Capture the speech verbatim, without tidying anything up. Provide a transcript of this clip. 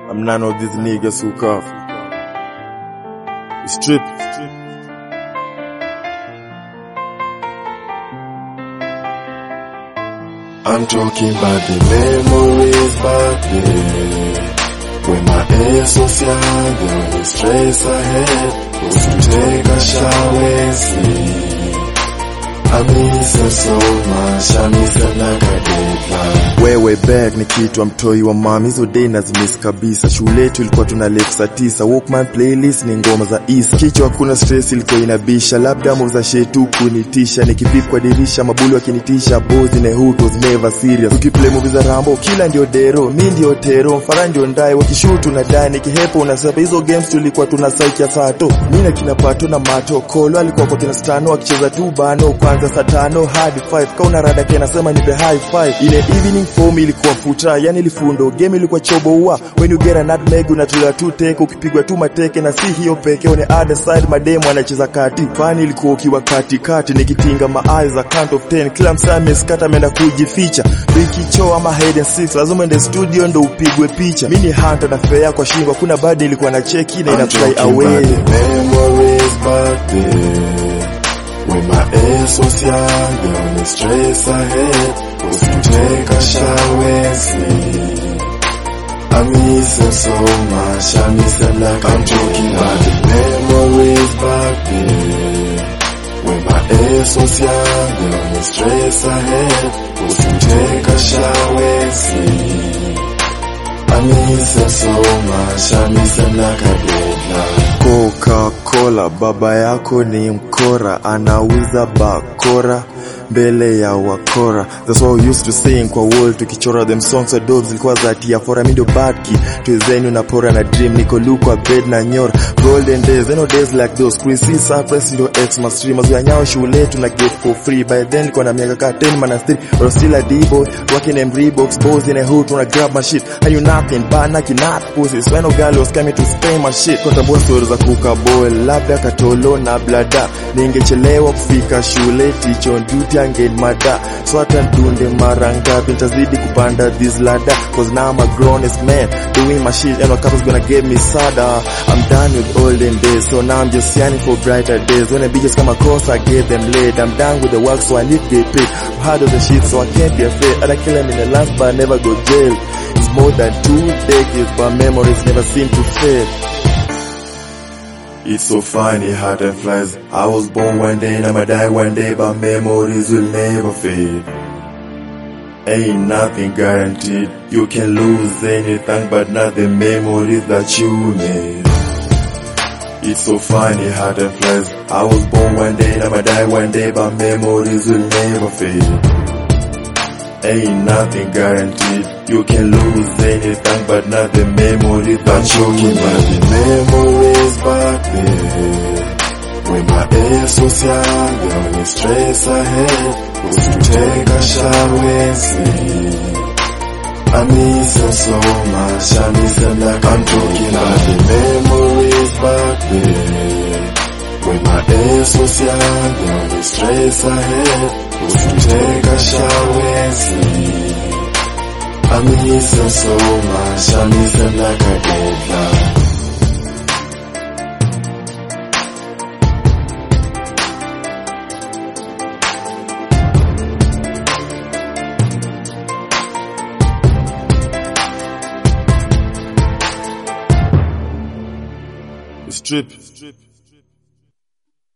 I'm none of these niggas who cough. Strip. I'm talking about the memories back there, when my ass was young, the only stress I had was to take a shower and sleep. I miss her so much, I miss her like a deadline. Wewe back ni kitu mtoi wa mami, hizo day nazimiss kabisa. Shule yetu ilikuwa tuna left saa tisa, Walkman playlist ni ngoma za East. Kichwa hakuna stress ilikuwa inabisha, labda moves za shetu kunitisha. Nikipip kwa dirisha mabulu wakinitisha, boys in a hood was never serious. Ukiplay movies za Rambo, kila ndio dero, mi ndio tero, mfara ndio ndai. Wakishoot unadai, nikihepo unasapa. Hizo games tulikuwa tunasaikia sato, mina kina pato na mato. Kolo alikuwa kwa kina stano, wakicheza tu bano. Kwanza saa tano hadi five, kauna rada kena sema nipe high five. Ile evening form ilikuwa futa, yani ilifundo. Game ilikuwa chobo uwa, when you get a nutmeg unatula tu teke. Ukipigwa tu mateke na si hiyo peke. On the other side mademo anacheza kati, fani ilikuwa ukiwa kati kati. Nikitinga my eyes a count of ten, kila msaa meskata menda kujificha. Bikicho ama head and six, lazima ende studio ndo upigwe picha. Mini hunter na fair kwa shingo, kuna badi ilikuwa na cheki na ina fly away. Memories back there, when my ass was young, the only stress I had was to take a shower and sleep. I miss her so much, I miss her like I'm talking about the memories back there, when my ass was young, the only stress I had was to take a shower and sleep. I miss her so much, I miss her like a deadline. Coca-Cola, baba yako ni mkora, anauza bakora mbele ya wakora. That's what we used to sing kwa world, tukichora them songs wa dogs zilikuwa za tia fora. Mindo bad key, tuwezeni unapora na dream. Niko lukwa bed na nyora, golden days, no days like those. Quincy Cypress ndio ex-ma streamers ya nyao shule tuna get for free. By then niko na miaka ka ten manastiri, but still a D-boy working in Reeboks. Boys in a hood wanna grab my shit, and you nothing but knocking out pussy. So I know girl was coming to spray my shit. Kwa tambua stories za kuka boy, labda katolo na blada. Ningechelewa kufika shule, teach on duty angen mada. So hata ndunde mara ngapi nitazidi kupanda this ladder, cause now I'm a grown-ass man doing my shit, and no couple's gonna give me sada. I'm done with olden days, so now I'm just yearning for brighter days. When the bitches come across, I get them laid. I'm done with the work, so I need to get paid. I'm hard on the shit, so I can't be afraid. And I kill them in the last, but I never go jail. It's more than two decades, but memories never seem to fade. It's so funny how time flies. I was born one day and I'ma die one day, but memories will never fade. Ain't nothing guaranteed. You can lose anything, but not the memories that you made. It's so funny how time flies. I was born one day and I'ma die one day, but memories will never fade. Ain't nothing guaranteed. You can lose anything, but not the memories that you made. The memories back there, when my ass was young, the only stress I had was to take a shower and sleep. I miss her so much, I miss her like I'm talking about the memories back there, when my ass was young, the only stress I had was to take a shower and sleep. I miss her so much, I miss her like a deadline. Strip. Strip.